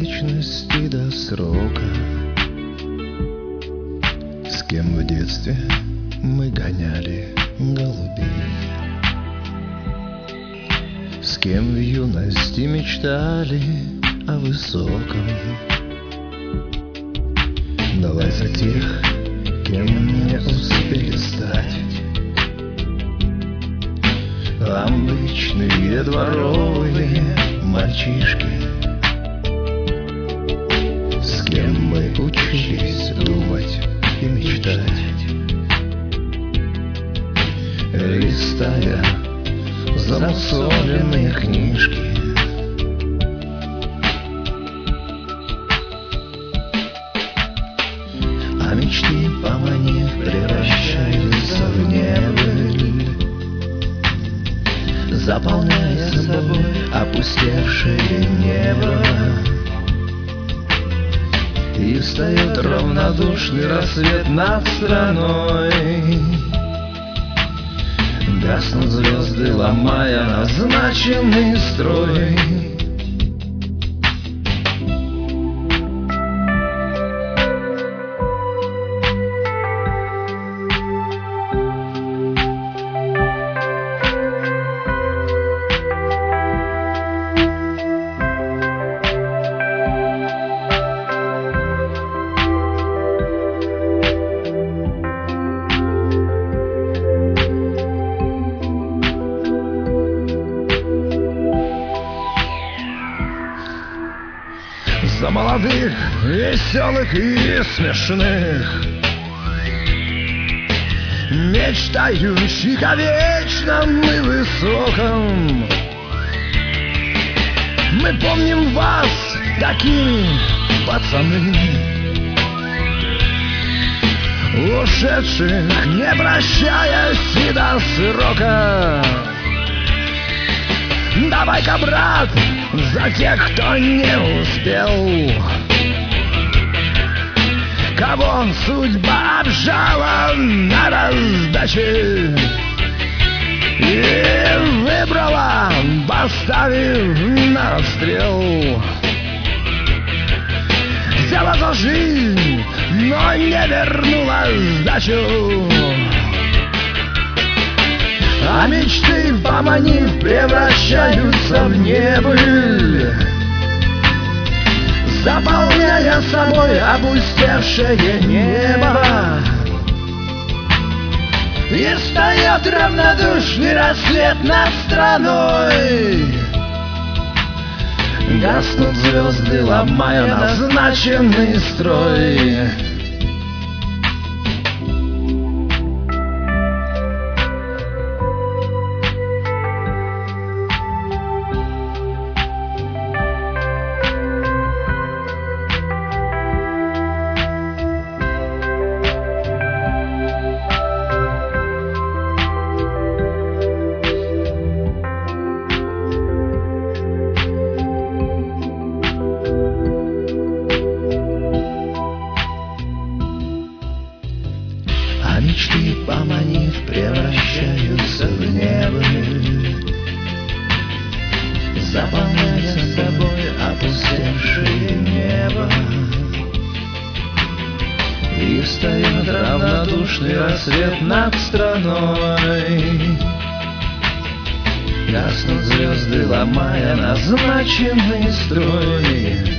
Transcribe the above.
вечности до срока. С кем в детстве мы гоняли голубей, с кем в юности мечтали о высоком. Давай за тех, кем не успели стать обычные дворовые мальчишки, с кем мы учились думать и мечтать, листая замусоленные книжки. А мечты, поманив, превращаются в небыль, заполняя собой опустевшее небо. И встает равнодушный рассвет над страной. Гаснут звезды, ломая назначенный строй. За молодых, веселых и смешных, мечтающих о вечном и высоком. Мы помним вас такими, пацаны, ушедших, не прощаясь и до срока. Давай-ка, брат, за тех, кто не успел, кого судьба обжала на раздаче и выбрала, поставив на отстрел. Взяла за жизнь, но не вернула сдачу. А мечты, поманив, превращаются в небыль, заполняя собой опустевшее небо. И встает равнодушный рассвет над страной. Гаснут звезды, ломая назначенный строй. А мечты, поманив, превращаются в небыль, заполняя собой опустевшее небо. И встает равнодушный рассвет над страной. Гаснут звезды, ломая назначенный строй.